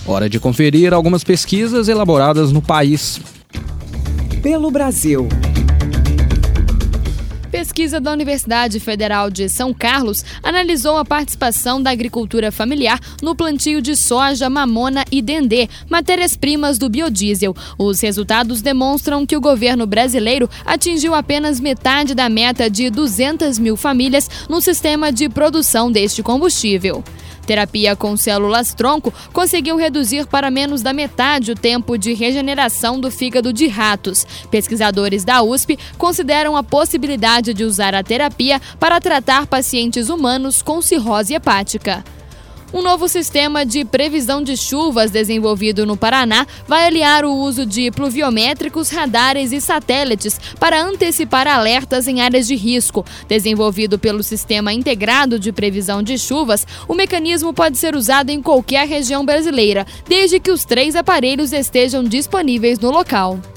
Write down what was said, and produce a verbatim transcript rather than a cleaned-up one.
Hora de conferir algumas pesquisas elaboradas no país. Pelo Brasil. Pesquisa da Universidade Federal de São Carlos analisou a participação da agricultura familiar no plantio de soja, mamona e dendê, matérias-primas do biodiesel. Os resultados demonstram que o governo brasileiro atingiu apenas metade da meta de duzentas mil famílias no sistema de produção deste combustível. Terapia com células-tronco conseguiu reduzir para menos da metade o tempo de regeneração do fígado de ratos. Pesquisadores da U S P consideram a possibilidade de usar a terapia para tratar pacientes humanos com cirrose hepática. Um novo sistema de previsão de chuvas desenvolvido no Paraná vai aliar o uso de pluviométricos, radares e satélites para antecipar alertas em áreas de risco. Desenvolvido pelo Sistema Integrado de Previsão de Chuvas, o mecanismo pode ser usado em qualquer região brasileira, desde que os três aparelhos estejam disponíveis no local.